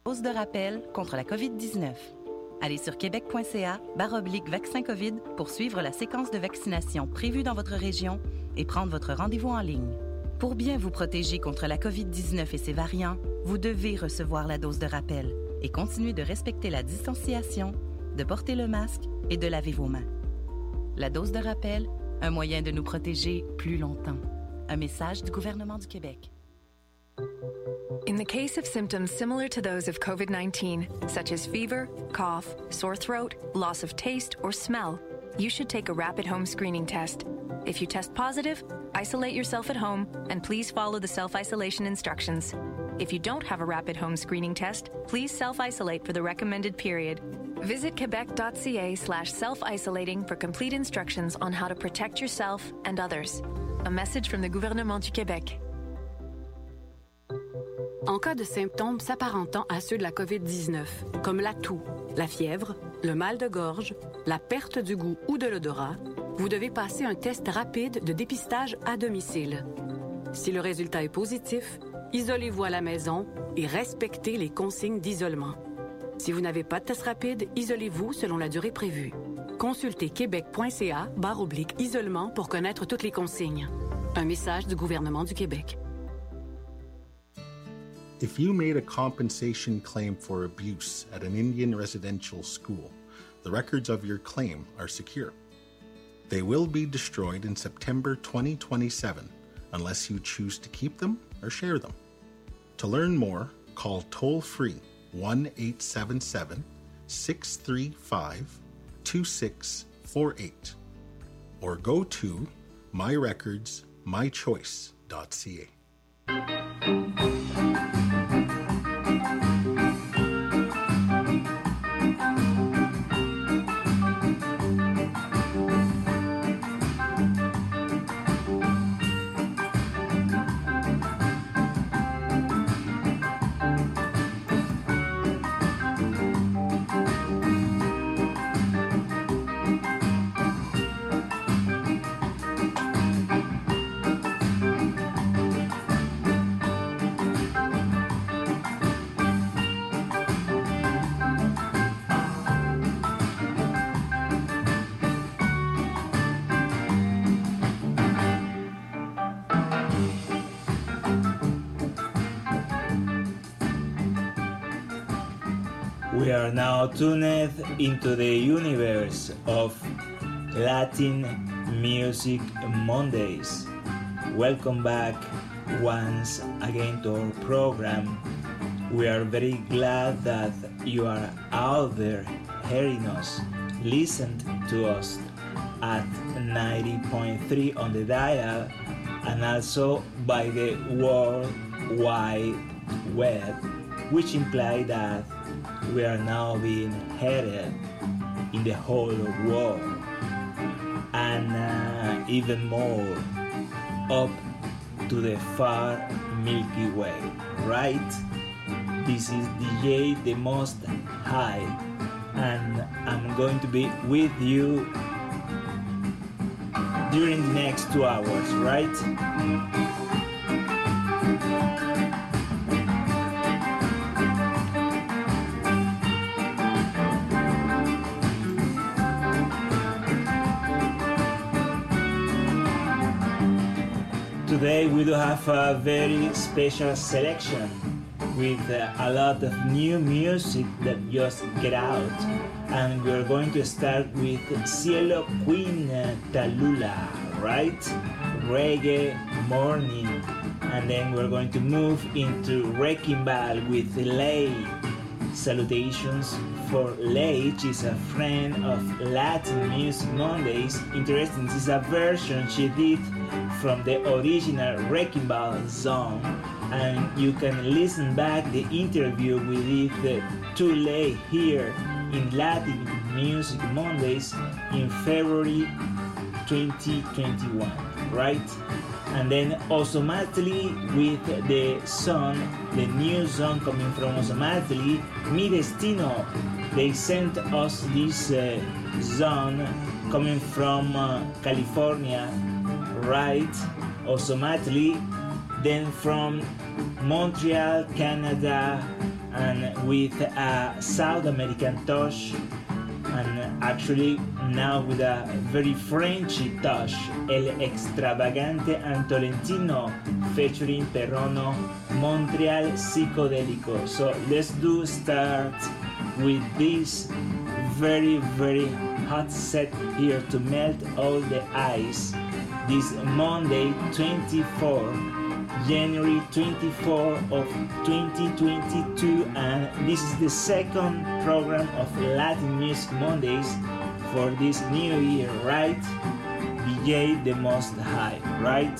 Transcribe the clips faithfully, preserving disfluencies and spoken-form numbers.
Dose de rappel contre la covid dix-neuf. Allez sur québec.ca barre oblique vaccin COVID pour suivre la séquence de vaccination prévue dans votre région et prendre votre rendez-vous en ligne. Pour bien vous protéger contre la covid dix-neuf et ses variants, vous devez recevoir la dose de rappel et continuer de respecter la distanciation, de porter le masque et de laver vos mains. La dose de rappel, un moyen de nous protéger plus longtemps. Un message du gouvernement du Québec. In the case of symptoms similar to those of covid nineteen, such as fever, cough, sore throat, loss of taste, or smell, you should take a rapid home screening test. If you test positive, isolate yourself at home and please follow the self-isolation instructions. If you don't have a rapid home screening test, please self-isolate for the recommended period. Visit quebec.ca slash self-isolating for complete instructions on how to protect yourself and others. A message from the gouvernement du Québec. En cas de symptômes s'apparentant à ceux de la covid dix-neuf, comme la toux, la fièvre, le mal de gorge, la perte du goût ou de l'odorat, vous devez passer un test rapide de dépistage à domicile. Si le résultat est positif, isolez-vous à la maison et respectez les consignes d'isolement. Si vous n'avez pas de test rapide, isolez-vous selon la durée prévue. Consultez québec.ca barre oblique isolement pour connaître toutes les consignes. Un message du gouvernement du Québec. If you made a compensation claim for abuse at an Indian residential school, the records of your claim are secure. They will be destroyed in September twenty twenty-seven unless you choose to keep them or share them. To learn more, call toll-free one eight seven seven, six three five, two six four eight or go to my records my choice dot c a. We are now tuned into the universe of Latin Music Mondays. Welcome back once again to our program. We are very glad that you are out there hearing us, listen to us at ninety point three on the dial and also by the World Wide Web, which implies that we are now being headed in the whole world and uh, even more up to the far Milky Way, right? This is D J The Most High and I'm going to be with you during the next two hours, right? Today we do have a very special selection with uh, a lot of new music that just get out, and we're going to start with Cielo Queen Tallulah, right? Reggae Morning, and then we're going to move into Wrecking Ball with Lay. Salutations for Lay, she's a friend of Latin Music Mondays. Interesting, this is a version she did from the original Wrecking Ball song, and you can listen back the interview we did to Lay here in Latin Music Mondays in February twenty twenty-one, right? And then Ozomatli with the song, the new song coming from Ozomatli, Mi Destino. They sent us this uh, song coming from uh, California, right? Ozomatli. Then from Montreal, Canada, and with a South American touch, and actually now with a very Frenchy touch, El Extravagante and Tolentino featuring Perrono, Montreal Psicodélico. So let's do start with this very very hot set here to melt all the ice. This Monday twenty-fourth, January twenty-fourth of twenty twenty-two, and this is the second program of Latin Music Mondays for this new year, right? D J the Most High, right?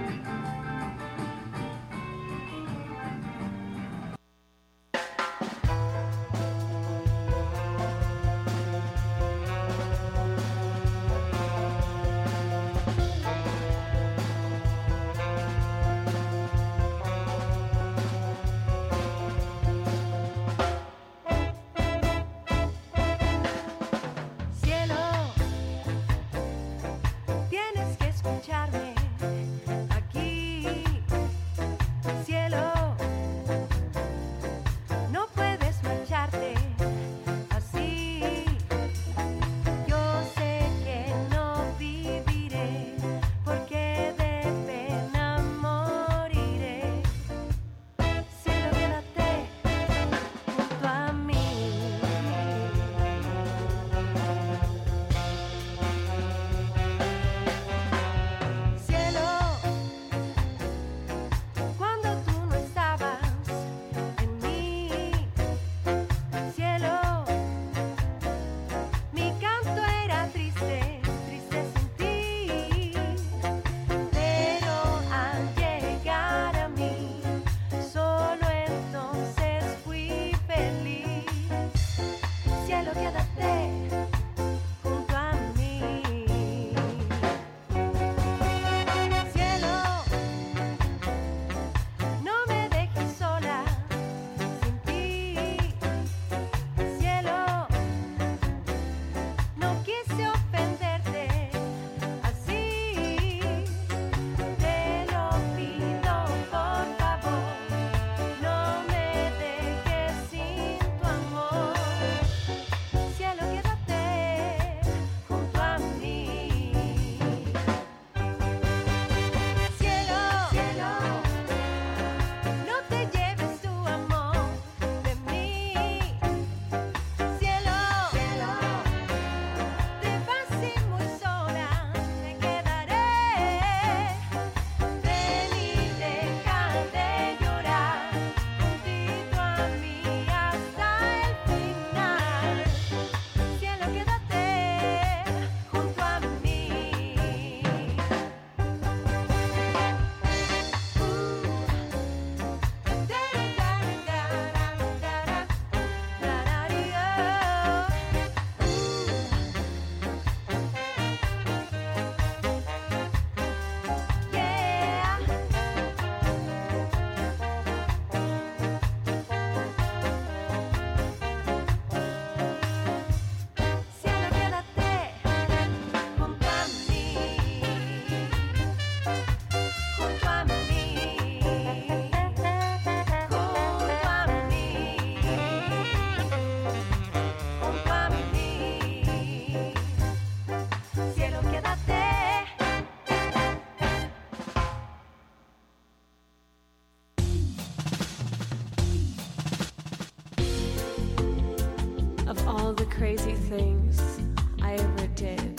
crazy things I ever did,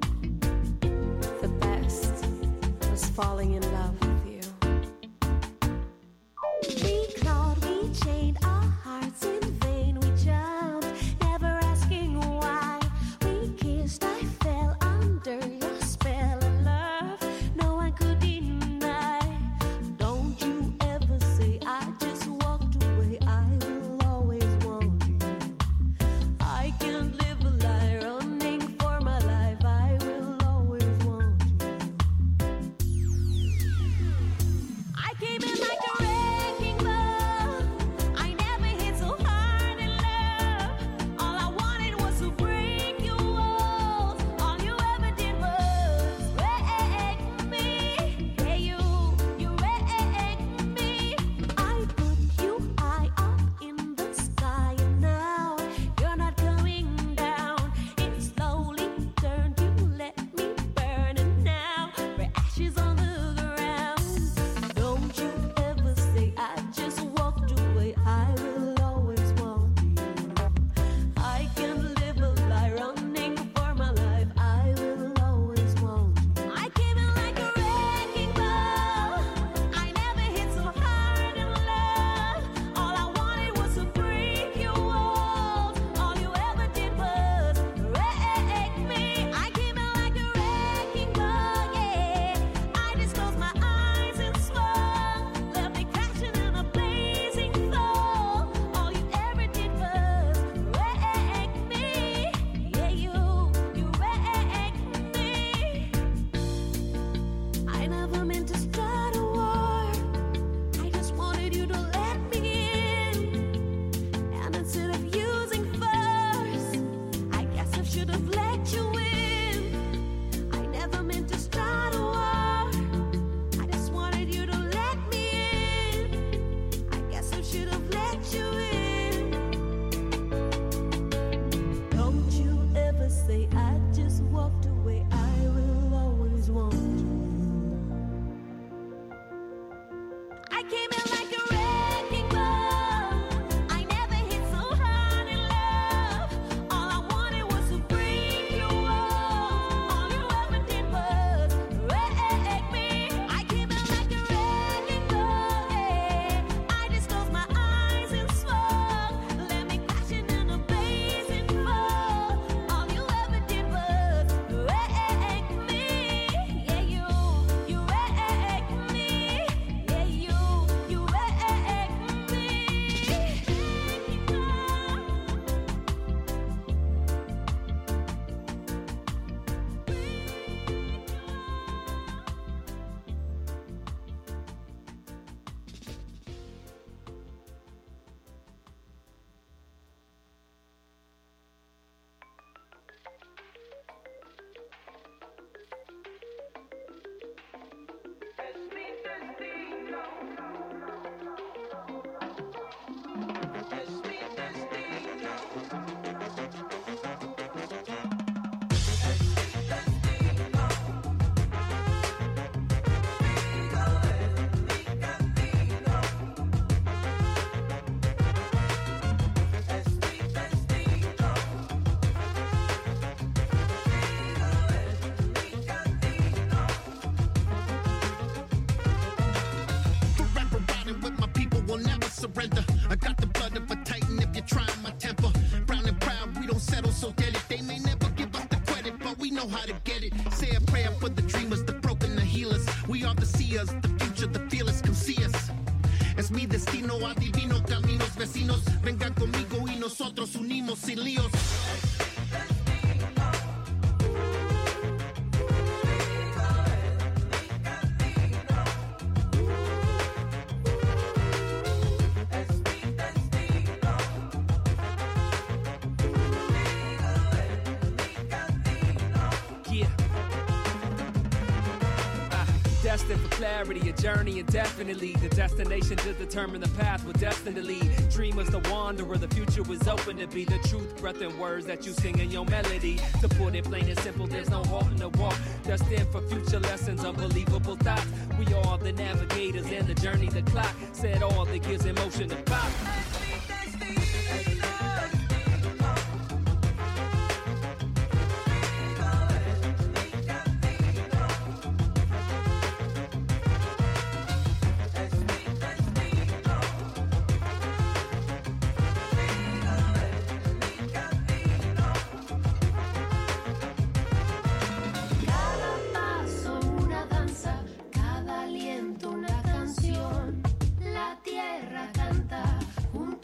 the best was falling in love with you. We clawed, we chained our hearts in vain. We jumped, never asking why. We kissed, I fell under your spell of love. No one could deny. Don't you ever say I just walked away. I will always want you. I can't live a life surrender. I got the blood of a titan if you're trying my temper. Brown and proud, we don't settle so dead it. They may never give us the credit, but we know how to get it. Say a prayer for the dreamers, the broken, the healers. We are the seers, the future, the fearless, come see us. Es mi destino, adivino caminos vecinos. Vengan conmigo y nosotros unimos sin líos. Destined for clarity, a journey indefinitely. The destination to determine the path we're destined to lead. Dreamers, the wanderer, the future was open to be. The truth, breath, and words that you sing in your melody. To put it plain and simple, there's no halting the walk. Destined for future lessons, unbelievable thoughts. We are the navigators and the journey, the clock. Said all that gives emotion to pop. Una canción, la tierra canta, un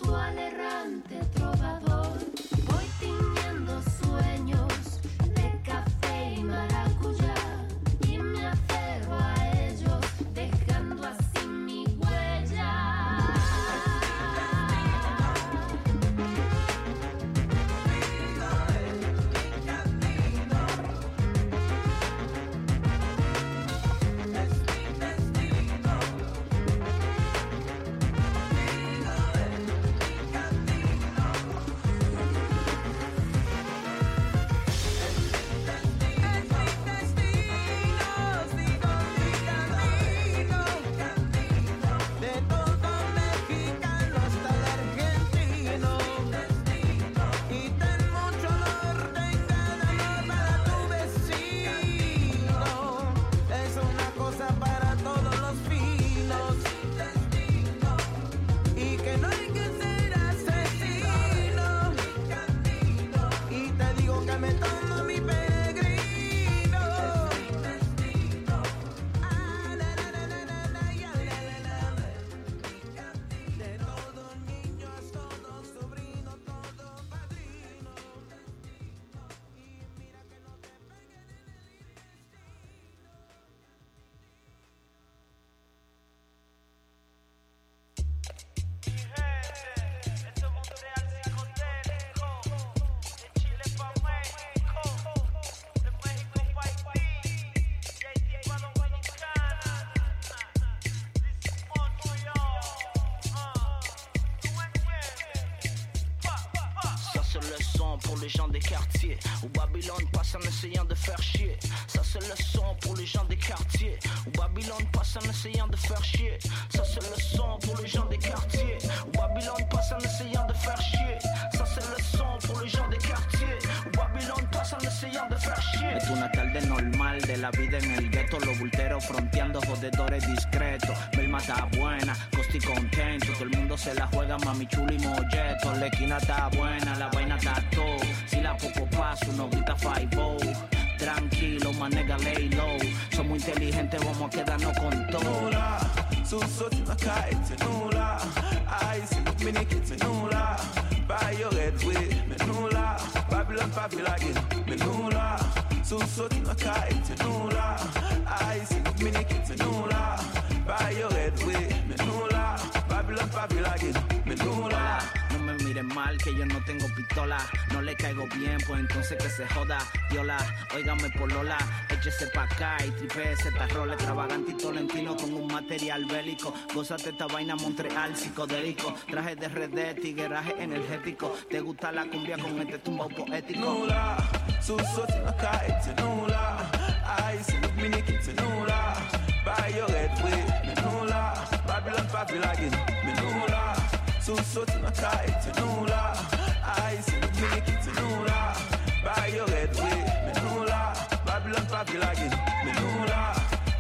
les gens des quartiers. Où Babylone passe en essayant de faire chier. Ça c'est le son pour les gens des quartiers. Où Babylone passe en essayant de faire chier. Ça c'est le son pour les gens des quartiers. Où Babylone passe en essayant de faire chier. Ça c'est le son pour les gens des quartiers. Où Babylone passe en essayant de faire chier. Es una tarde normal de la vida en el gueto. Los bulteros fronteando, jodedores discretos. Belma está buena, Costi contento. Todo el mundo se la juega, mami chula y molleto. La esquina está buena, la vaina está todo. Si la poco paso, no grita five-oh. Tranquilo, my nigga, lay low. Somos inteligentes, vamos a quedarnos con todo. Nula, susot in a kite, nula. Ice in the mini kit, me nula. Buy your red way, me nula. Babylon, Babylon again, me nula. Susot in a kite, nula. Ice in the mini kit, me nula. Buy your red way, me nula. Babylon, Babylon again, me nula. No me miren mal que yo no tengo pistola. No le caigo bien, pues entonces que se joda. Viola, óigame polola, échese pa' acá y tripe ese tarrol extravagante y tolentino con un material bélico. Gózate esta vaina Montreal psicodélico. Traje de red de tigueraje energético. Te gusta la cumbia con este tumbao poético. Nula, susot in a kite, nula. Ice in the mini kit, nula. Buy your red way, me nula. Babylon, Babylon again, me nula. Susot in a kite, nula. Ice in the mini kit, nula. Buy your red way, me nula. Babylon, Babylon again, me nula.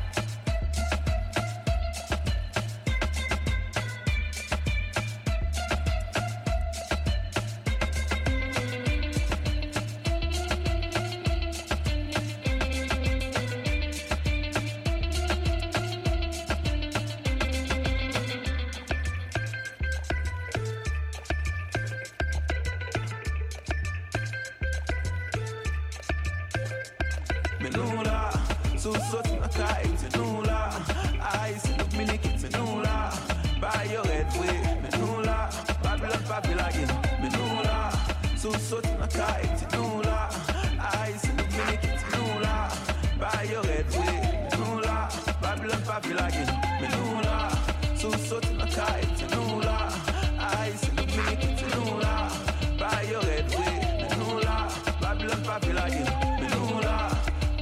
Nula, susot in a kite, nula. Ice in the mini kit, nula. Buy your red way, me nula. Babylon, Babylon again, me nula. Susot in a kite, nula. Ice in the mini kit, nula. Buy your red way, me nula. Babylon, Babylon again, me nula. Susot in a kite, nula. Ice in the mini kit, nula. Buy your red way, me nula. Babylon, Babylon again, me nula.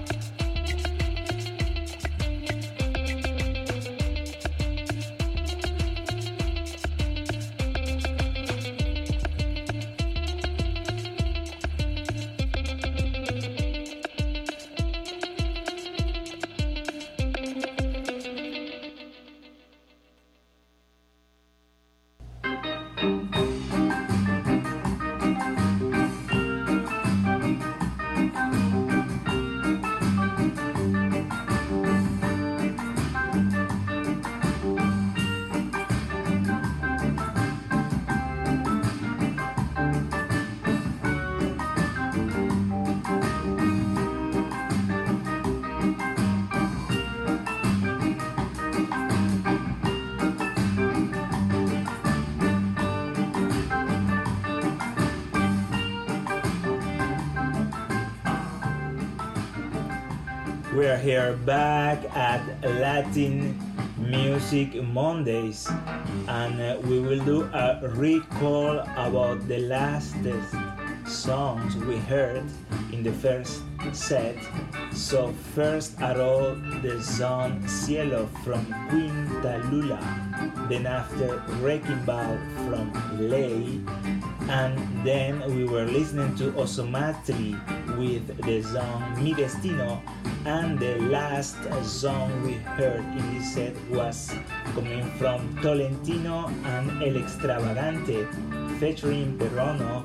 We are here back at Latin Music Mondays, and uh, we will do a recall about the last uh, songs we heard in the first set. So first at all, the song Cielo from Quinta Lula, then after Wrecking Ball from Ley, and then we were listening to Osomatri with the song Mi Destino, and the last song we heard in this set was coming from Tolentino and El Extravagante featuring Perrono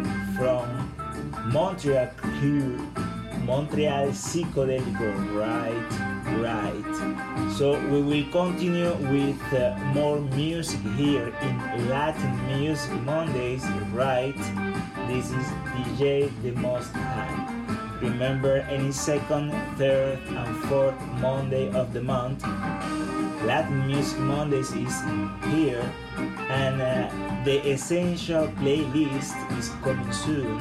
from Montreal Crew, Montreal Psicodélico, right, right. So we will continue with uh, more music here in Latin Music Mondays, right? This is D J The Most High. Remember, any second, third, and fourth Monday of the month, Latin Music Mondays is here, and uh, the Essential playlist is coming soon.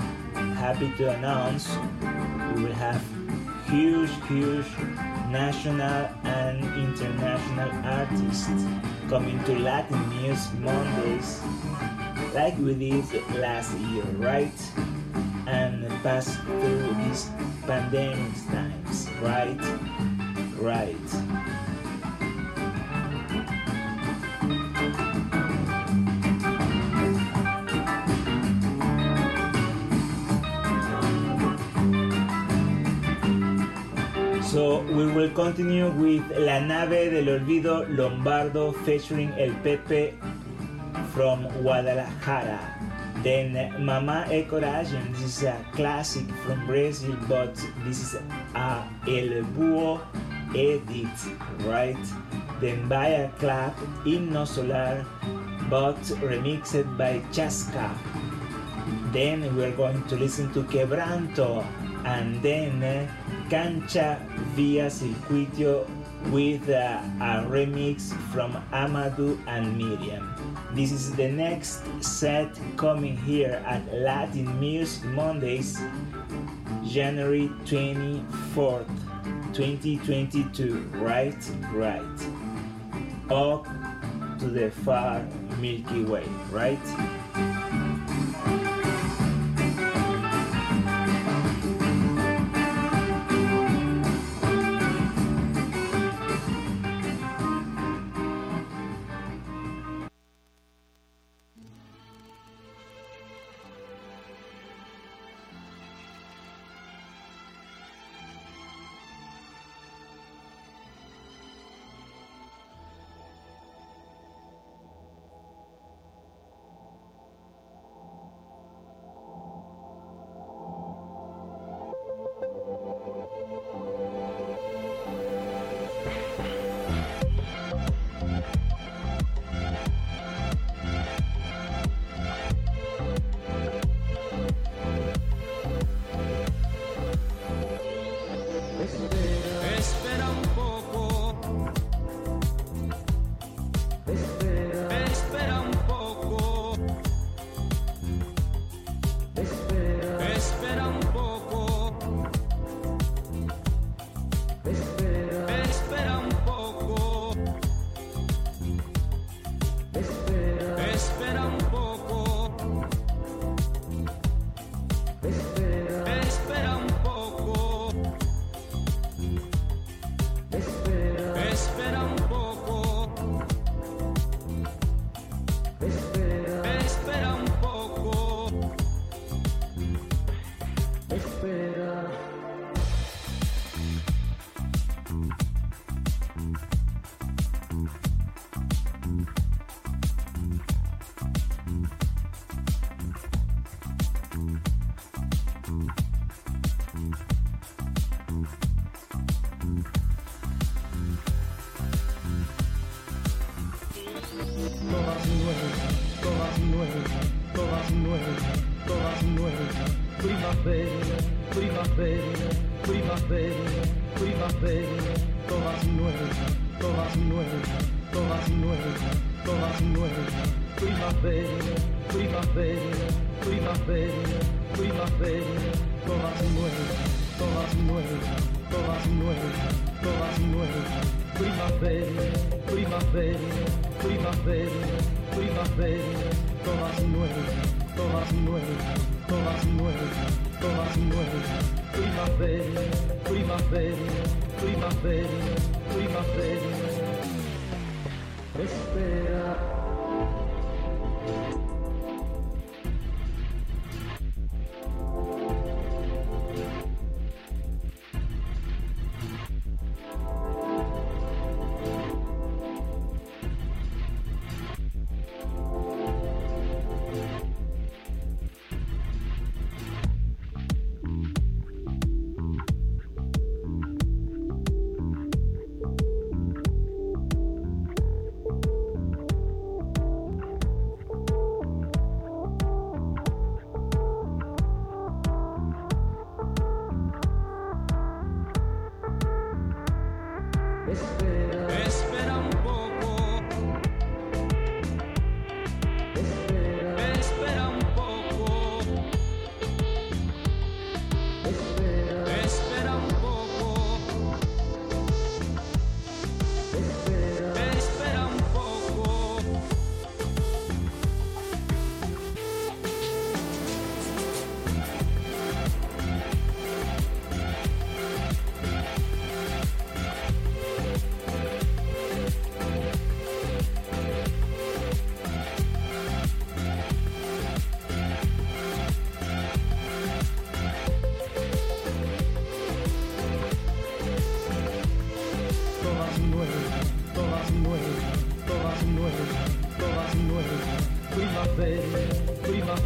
Happy to announce we will have huge, huge national and international artists coming to Latin Music Mondays like we did last year, right? and pass through these pandemic times, right? Right. So we will continue with La Nave del Olvido Lombardo featuring El Pepe from Guadalajara. Then Mamá e Coragem, this is a classic from Brazil, but this is a El Búho edit, right? Then Vaya Club, Himno Solar, but remixed by Chaska. Then we're going to listen to Quebranto, and then Cancha Via Circuito with uh, a remix from Amadou and Miriam. This is the next set coming here at Latin Music Mondays, January twenty-fourth, twenty twenty-two, right? Right. Up to the far Milky Way, right?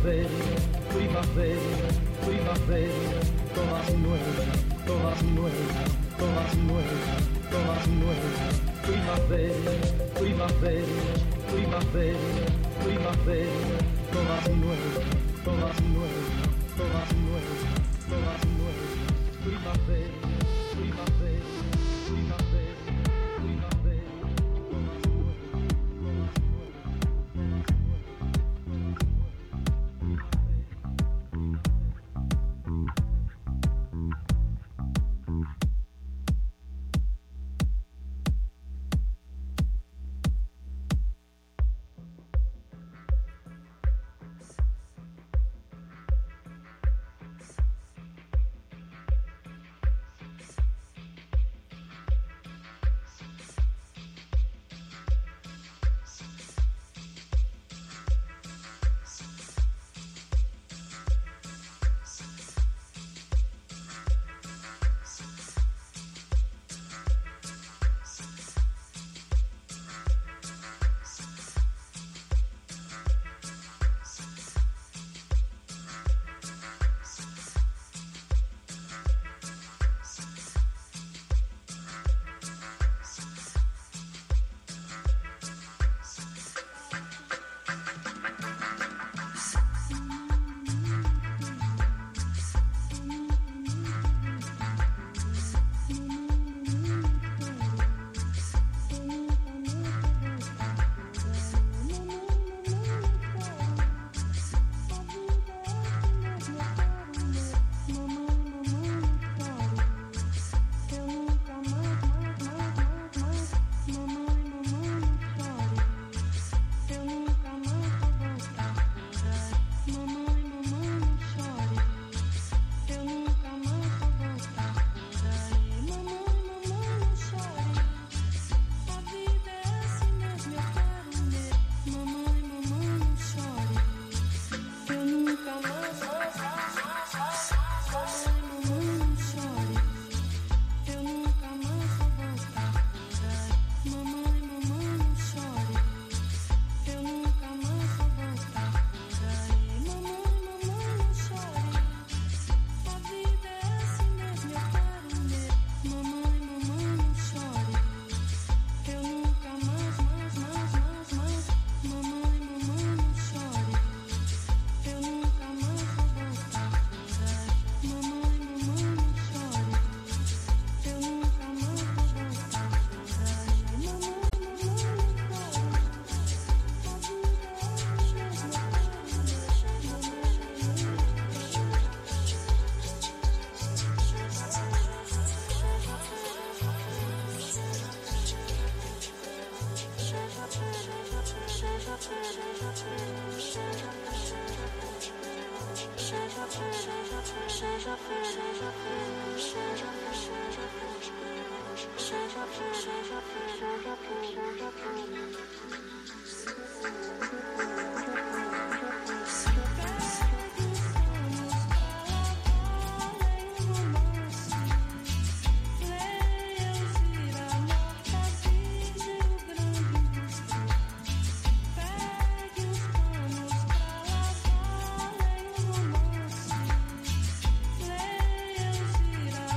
primavera, primavera, primavera, todas nuevas, todas nuevas, todas nuevas, todas nuevas. Primavera, primavera, primavera, primavera, todas nuevas, todas nuevas, todas nuevas, todas nuevas. Primavera, primavera, primavera.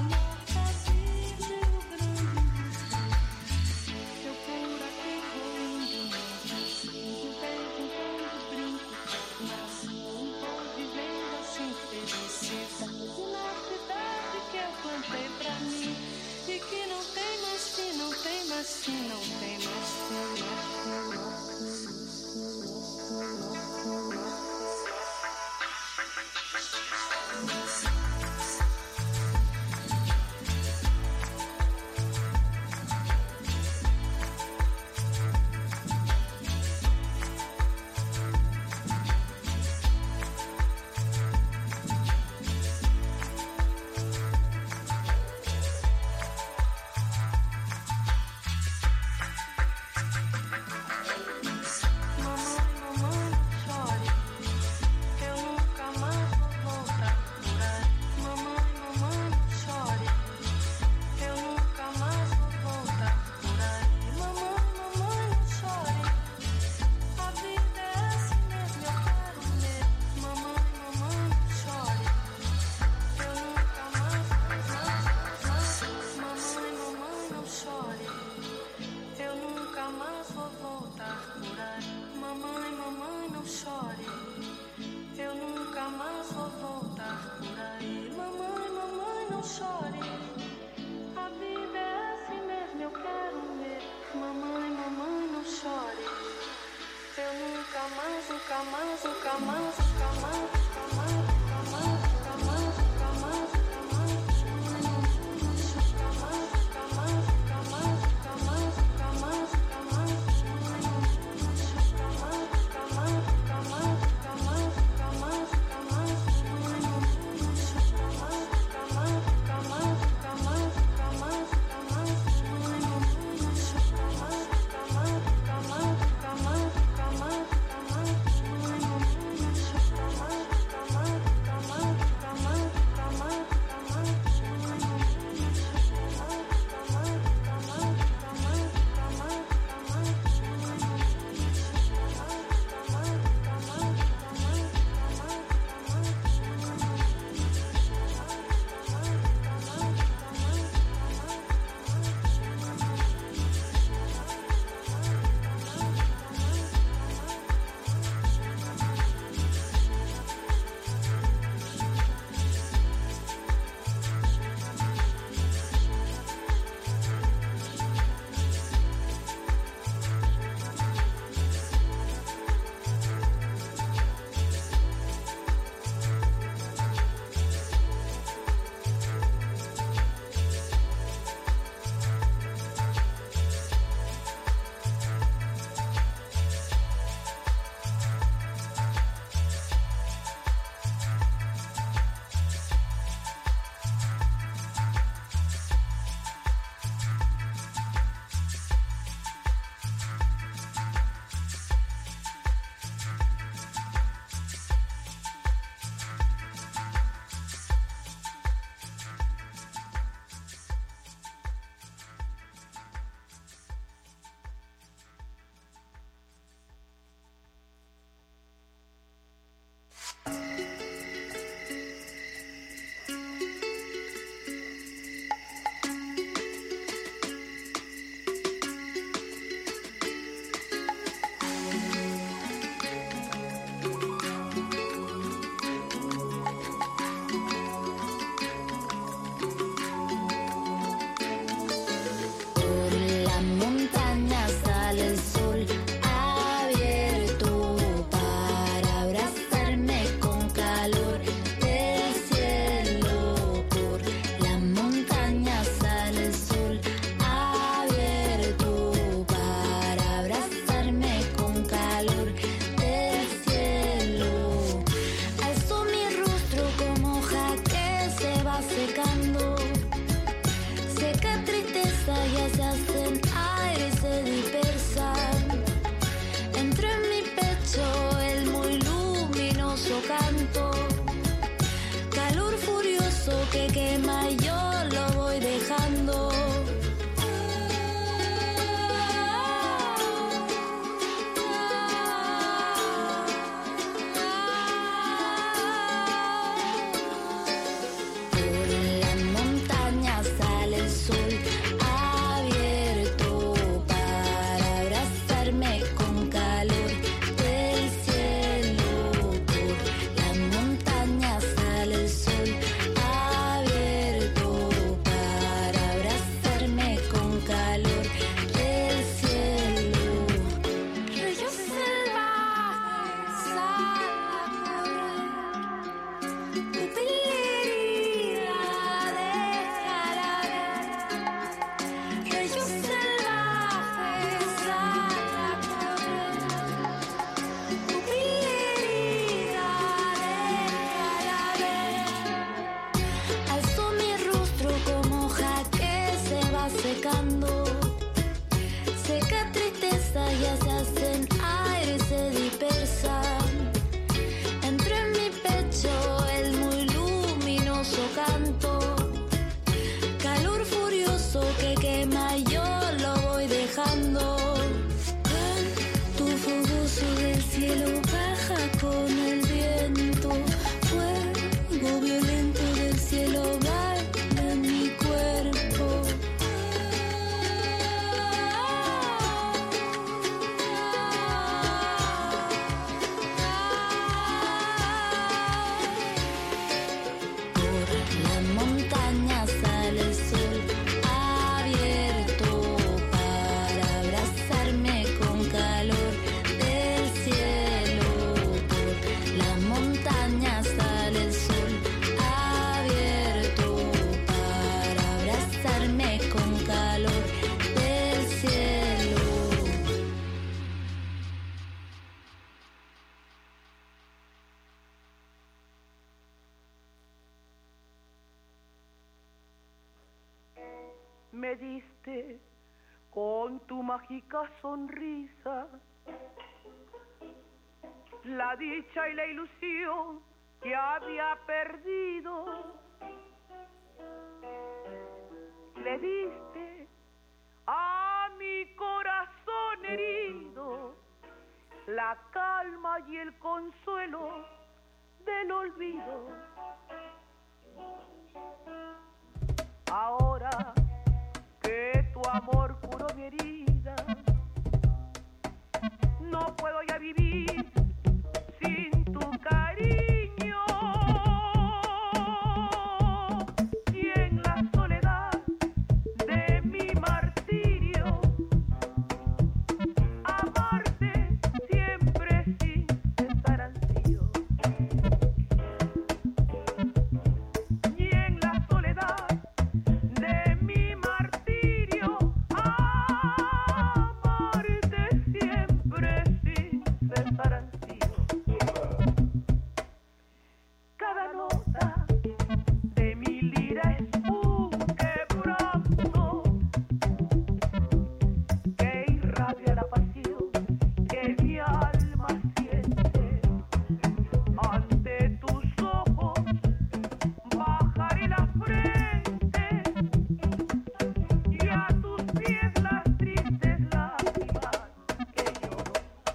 Procura quem foi não chore, eu nunca mais vou voltar por aí. Mamãe, mamãe, não chore, a vida é assim mesmo, eu quero ver. Mamãe, mamãe, não chore, eu nunca mais, nunca mais, nunca mais, nunca mais, nunca mais, nunca mais, nunca mais, nunca mais, nunca mais, nunca mais, nunca mais, nunca mais, nunca mais, nunca mais, nunca mais. me diste con tu mágica sonrisa la dicha y la ilusión que había perdido. Le diste a mi corazón herido la calma y el consuelo del olvido. Ahora que tu amor curó mi herida, no puedo ya vivir sin tu cariño. Y en la soledad de mi martirio, amarte siempre sin cesar ansío. Y en la soledad de mi martirio, amarte siempre sin cesar ansío. Cada nota de mi lira es un quebranto que irradia la pasión que mi alma siente. Ante tus ojos bajaré la frente y a tus pies las tristes lágrimas que lloro.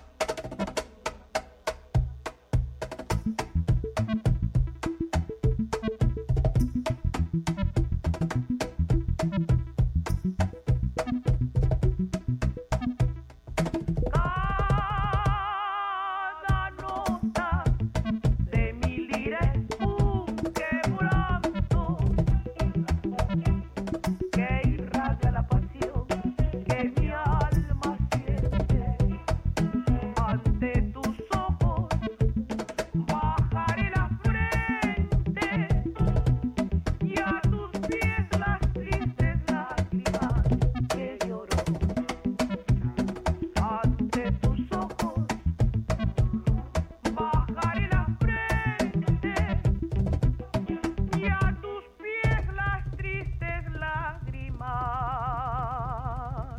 Cada nota de mi lira es un quebranto que irradia la pasión que mi alma siente. Ante tus ojos bajaré la frente y a tus pies las tristes lágrimas que lloro. Ante tus ojos bajaré la frente y a tus pies las tristes lágrimas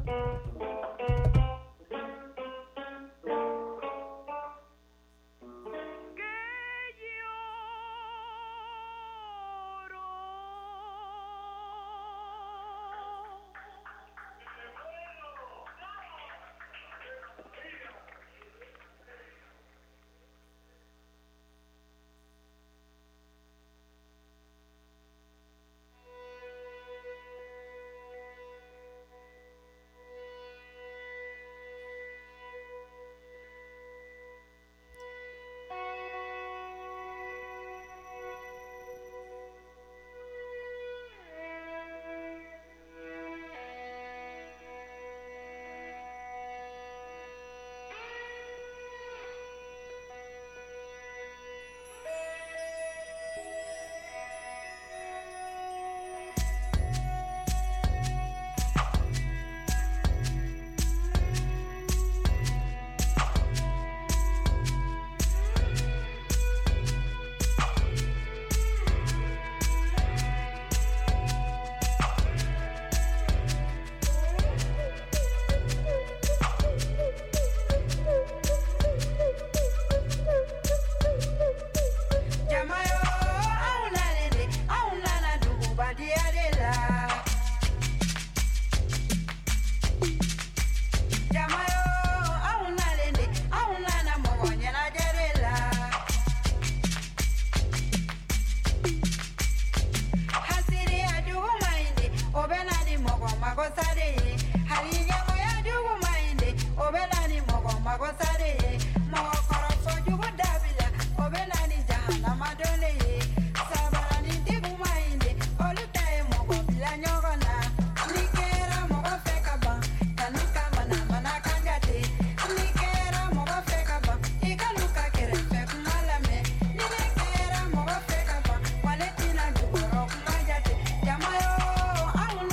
que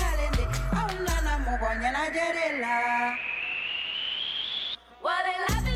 What they laughing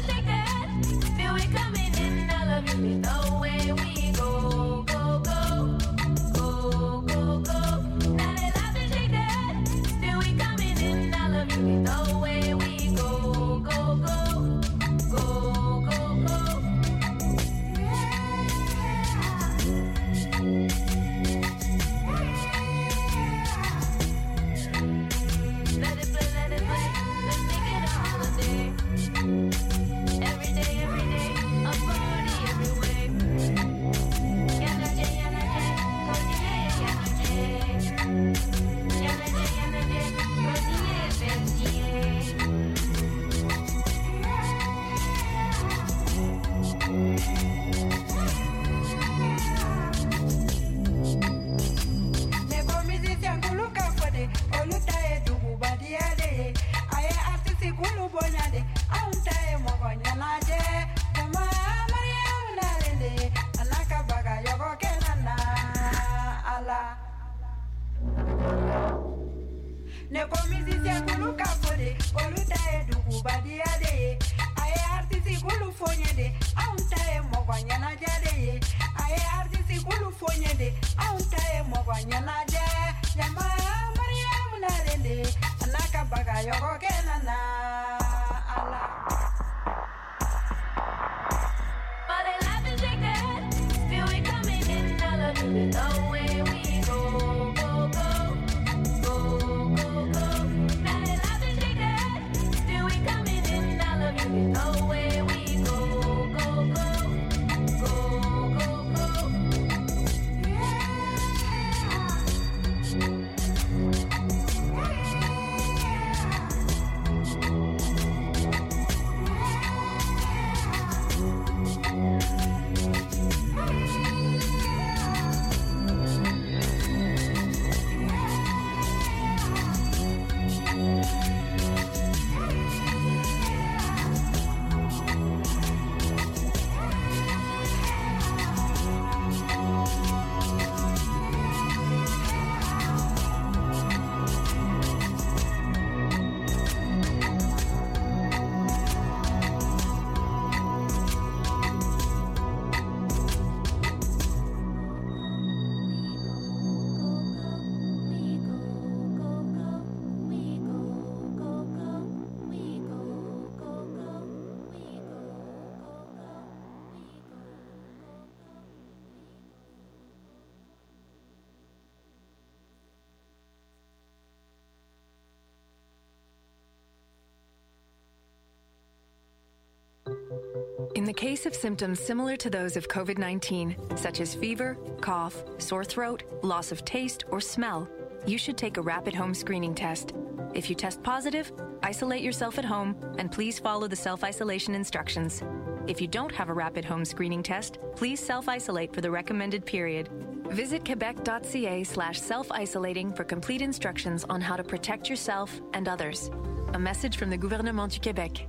In the case of symptoms similar to those of COVID nineteen, such as fever, cough, sore throat, loss of taste, or smell, you should take a rapid home screening test. If you test positive, isolate yourself at home and please follow the self-isolation instructions. If you don't have a rapid home screening test, please self-isolate for the recommended period. Visit quebec.ca slash self-isolating for complete instructions on how to protect yourself and others. A message from the Gouvernement du Québec.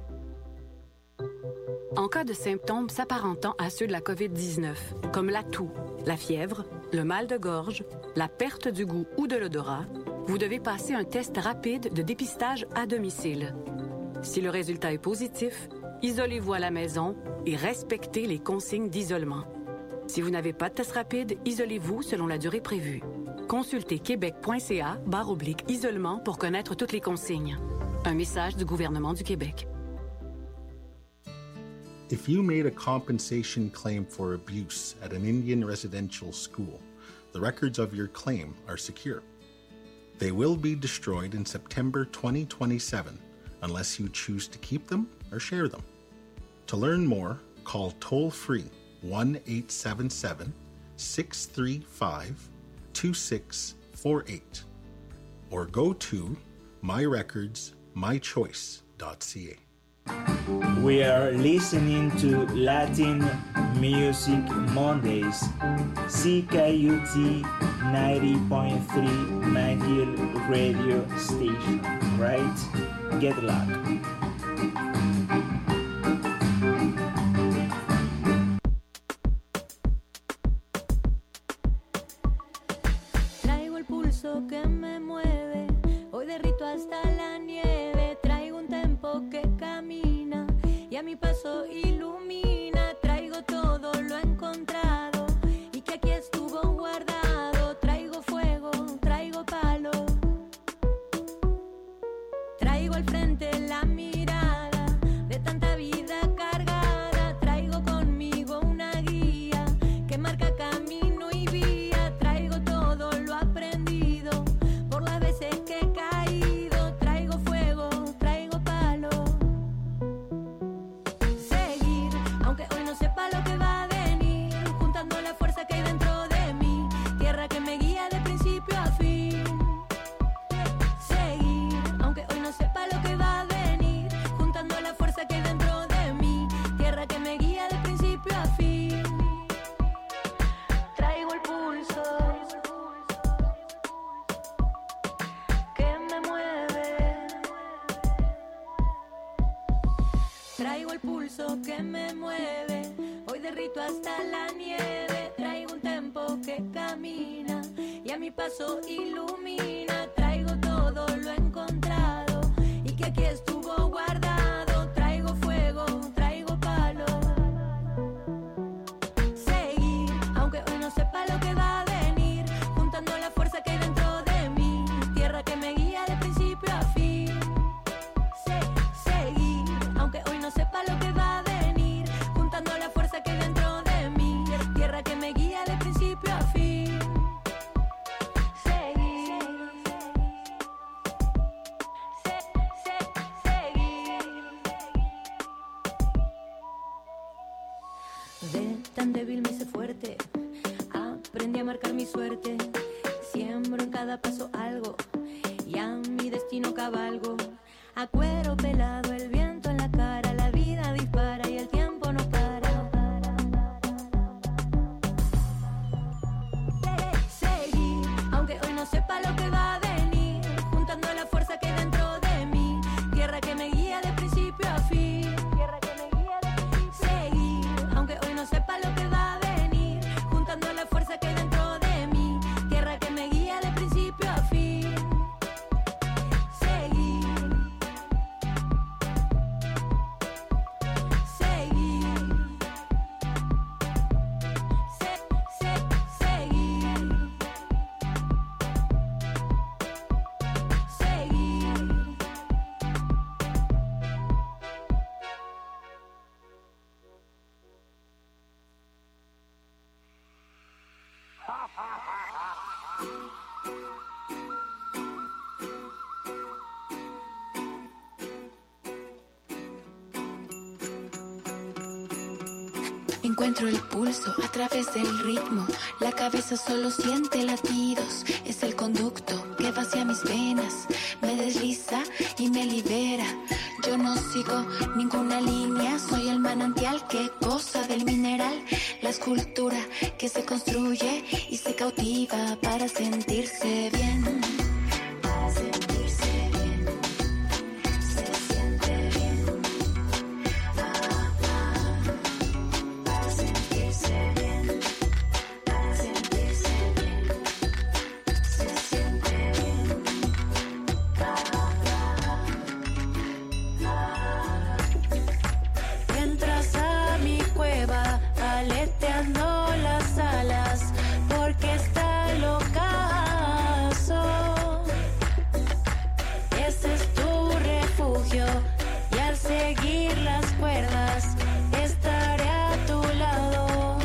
En cas de symptômes s'apparentant à ceux de la COVID dix-neuf, comme la toux, la fièvre, le mal de gorge, la perte du goût ou de l'odorat, vous devez passer un test rapide de dépistage à domicile. Si le résultat est positif, isolez-vous à la maison et respectez les consignes d'isolement. Si vous n'avez pas de test rapide, isolez-vous selon la durée prévue. Consultez québec.ca barre oblique isolement pour connaître toutes les consignes. Un message du gouvernement du Québec. If you made a compensation claim for abuse at an Indian residential school, the records of your claim are secure. They will be destroyed in September twenty twenty-seven unless you choose to keep them or share them. To learn more, call toll-free one eight seven seven, six three five, two six four eight or go to my records my choice dot c a. We are listening to Latin Music Mondays, C K U T ninety point three McGill radio station, right? Get luck. Traigo el pulso que me mueve, hoy derrito hasta la nieve, traigo un tempo que camina y a mi paso ilumina, traigo todo lo encontrado y que aquí estuvo guardado, traigo fuego, traigo palo, traigo al frente la mirada de tanta vida cargada, traigo conmigo una guía que marca camino y vía, traigo todo lo aprendido por las veces que he caído, traigo fuego, traigo palo. Seguir, aunque hoy no sepa lo que va a venir, juntando la fuerza que hay dentro de mí, tierra que me guía de principio a fin. Seguir, aunque hoy no sepa lo que va a venir, juntando la fuerza que hay dentro de mí, tierra que me guía de principio a fin. Traigo el pulso que me mueve, traigo el pulso que me mueve, hoy derrito hasta la nieve, traigo un tempo que camina y a mi paso ilumina, traigo todo lo encontrado y que aquí estuvo guardado, traigo fuego, traigo palo. Seguir, aunque hoy no sepa lo que va a venir, juntando la fuerza que hay dentro de mí, tierra que me guía de principio a fin. Se- seguir, aunque hoy no sepa lo que va a venir, juntando la fuerza que hay dentro de mí, tierra que me guía de principio a fin. Seguir, se- se- seguir. De tan débil me hice fuerte, aprendí a marcar mi suerte, siembro en cada paso algo y a mi destino cabalgo, a cuero pelado el viento en la cara, la vida dispara y el tiempo no para. Seguir, aunque hoy no sepa lo que va a venir, juntando la fuerza que hay dentro de mí, tierra que me guía de principio a fin. Seguir, aunque hoy no sepa lo que va a venir, juntando la fuerza que hay dentro de mí, tierra que me guía de principio a fin. Seguir, Encuentro el pulso a través del ritmo. La cabeza solo siente latidos. Es el conducto que va hacia mis venas. Me desliza y me libera. Yo no sigo ninguna línea. Soy el manantial que goza del mineral. La escultura que se construye y se cautiva para sentirse bien. Para sentirse bien. Se siente bien. Ah, ah. Para sentirse bien. Para sentirse bien. Se siente bien. Ah, ah. Ah. Entras a mi cueva, aleteando las alas, porque está el ocaso. Ese es tu refugio, y al seguir las cuerdas, estaré a tu lado.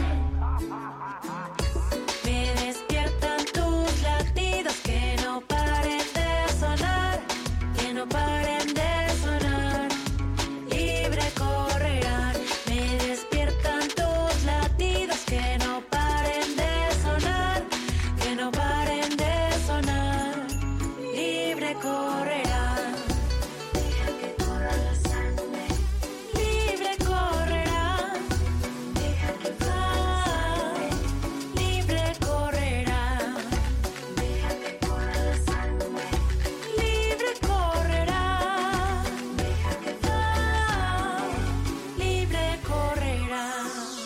Me despiertan tus latidos, que no paren de sonar, que no paren de sonar. Libre correrán. Me despiertan tus latidos, que no paren de sonar, que no paren de sonar. Libre correrán. Deja que corra la sangre. Libre correrán. Deja que corra la sangre. Libre correrán. Deja que corra la sangre. Libre correrán. Deja que corra. Libre correrán.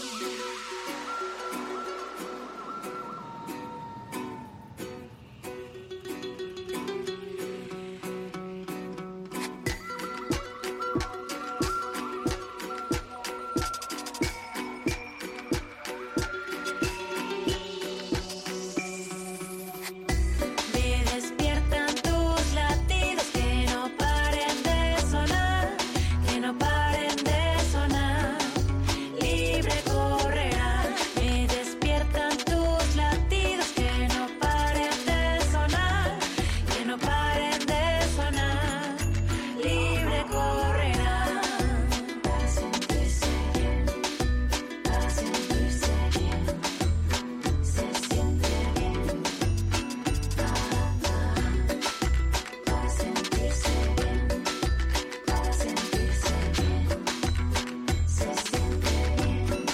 Me despiertan tus latidos, que no paren de sonar, que no paren de sonar. Libre correrán. Me despiertan tus latidos, que no paren de sonar, que no paren de sonar. Libre correrán. Para sentirse bien, para sentirse bien. Se siente bien. Para sentirse bien, para sentirse bien, se siente bien.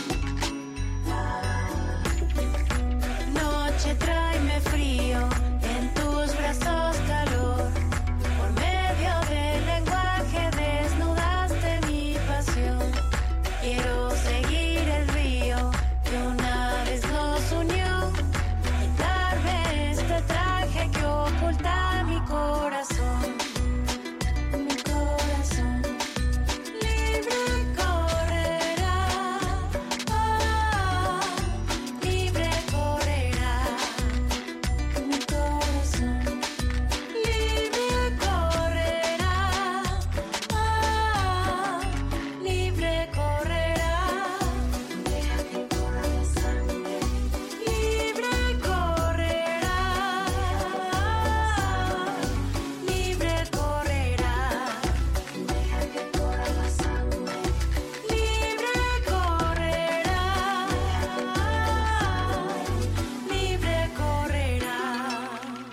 Noche, tráeme frío, en tus brazos calor. Por medio del lenguaje desnudaste mi pasión. Quiero seguir el río que una vez nos unió. Quitarme este traje que oculta mi corazón, mi corazón. Libre correrá, ah, libre correrá mi corazón. Libre correrá, ah, libre correrá. Deja que corra la sangre. Libre correrá, libre correrá. Deja que corra la sangre. Libre correrá, libre correrá.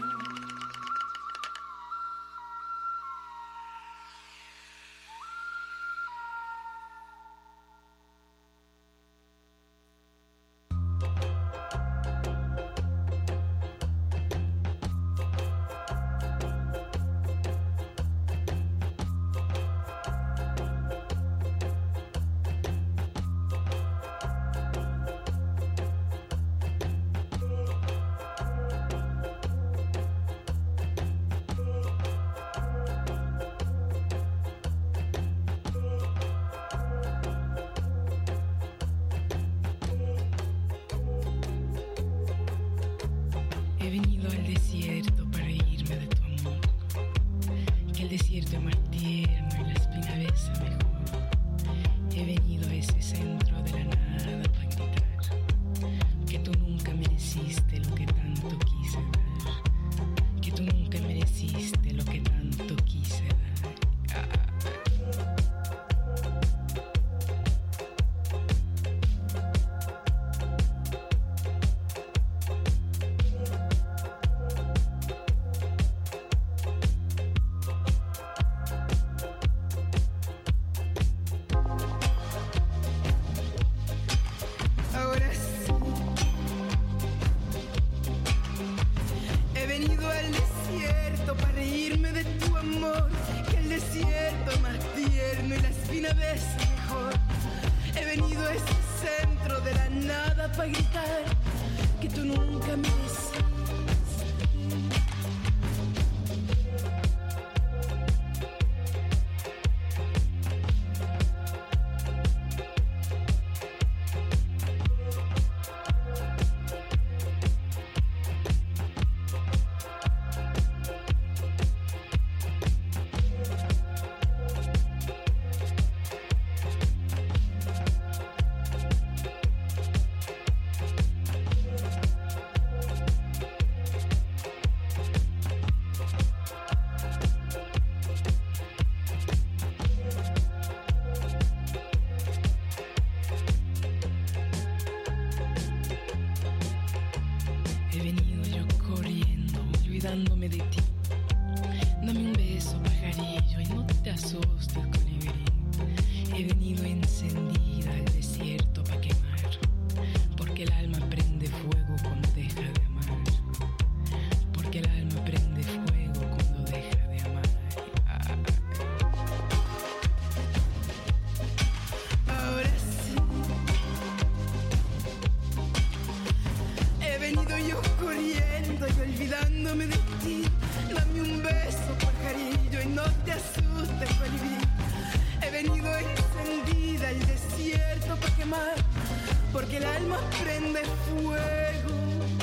He venido al desierto para irme de tu amor. Que el desierto es más tierno y la espina besa mejor. He venido a ese centro de la nada para gritar que tú nunca mereciste lo que tanto quise dar. Que tú nunca mereciste lo que tanto quise dar. Ah. mejor. He venido a ese centro de la nada para gritar que tú nunca me besas. Olvidándome de ti, dame un beso, pajarillo, y no te asustes, colibrí. He venido encendida al desierto para quemar, porque el alma prende fuego cuando deja de amar, porque el alma prende fuego cuando deja de amar. Ah. Ahora sí, he venido yo corriendo y olvidándome de ti. Dame un beso, pajarillo, y no te asustes, colibrí. He venido encendida al desierto para quemar, porque el alma prende fuego.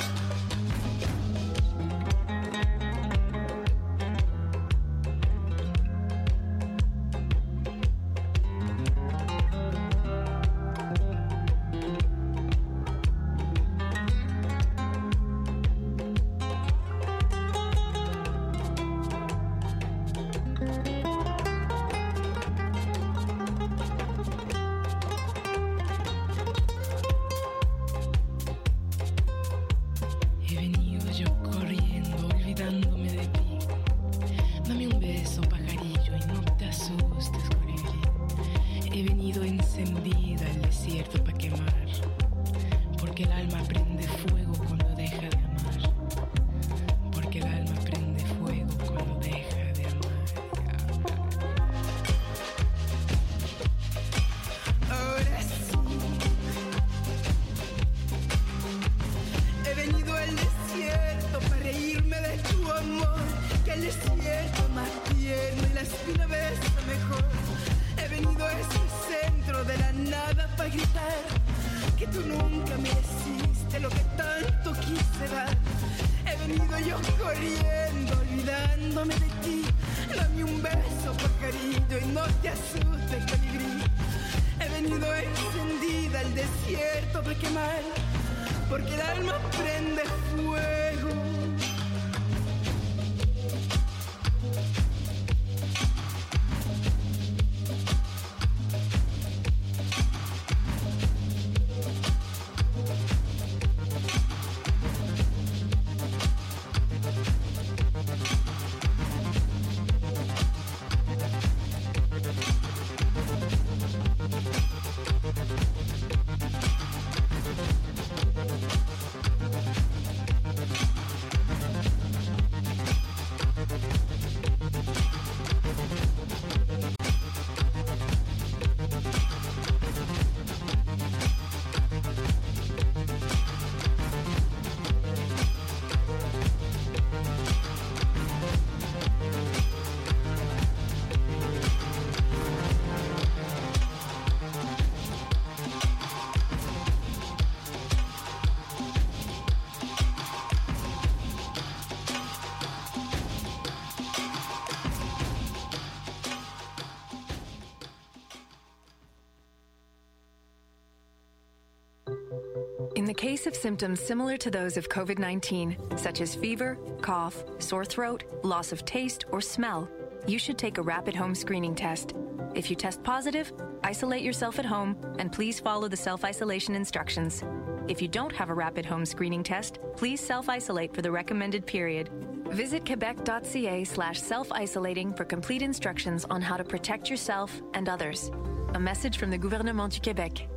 In the case of symptoms similar to those of COVID nineteen, such as fever, cough, sore throat, loss of taste, or smell, you should take a rapid home screening test. If you test positive, isolate yourself at home and please follow the self-isolation instructions. If you don't have a rapid home screening test, please self-isolate for the recommended period. Visit quebec.ca slash self-isolating for complete instructions on how to protect yourself and others. A message from the Gouvernement du Québec.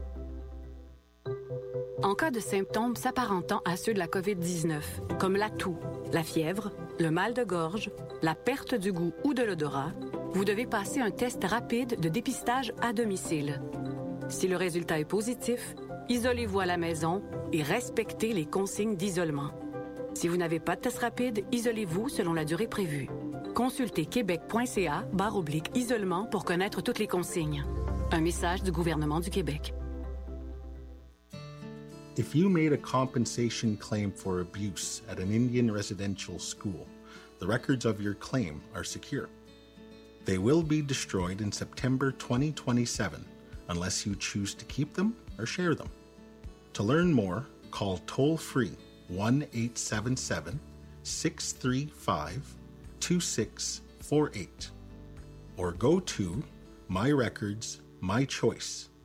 En cas de symptômes s'apparentant à ceux de la covid dix-neuf, comme la toux, la fièvre, le mal de gorge, la perte du goût ou de l'odorat, vous devez passer un test rapide de dépistage à domicile. Si le résultat est positif, isolez-vous à la maison et respectez les consignes d'isolement. Si vous n'avez pas de test rapide, isolez-vous selon la durée prévue. Consultez québec.ca barre oblique isolement pour connaître toutes les consignes. Un message du gouvernement du Québec. If you made a compensation claim for abuse at an Indian residential school, the records of your claim are secure. They will be destroyed in September twenty twenty-seven unless you choose to keep them or share them. To learn more, call toll-free one eight seven seven, six three five, two six four eight or go to My Records, My Choice